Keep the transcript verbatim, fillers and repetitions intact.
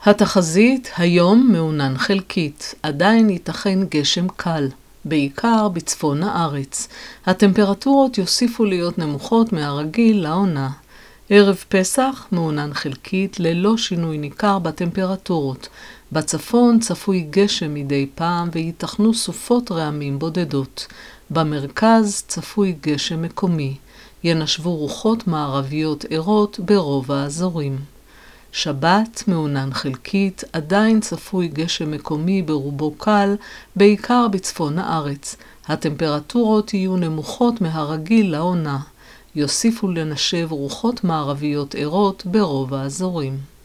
התחזית היום מעונן חלקית, עדיין ייתכן גשם קל, בעיקר בצפון הארץ. הטמפרטורות יוסיפו להיות נמוכות מהרגיל לעונה. ערב פסח מעונן חלקית ללא שינוי ניכר בטמפרטורות. בצפון צפוי גשם מדי פעם וייתכנו סופות רעמים בודדות. במרכז צפוי גשם מקומי. ינשבו רוחות מערביות ערות ברוב האזורים. שבת מעונן חלקית, עדיין צפוי גשם מקומי ברובו קל, בעיקר בצפון הארץ. הטמפרטורות יהיו נמוכות מהרגיל לעונה. יוסיפו לנשב רוחות מערביות ערות ברוב האזורים.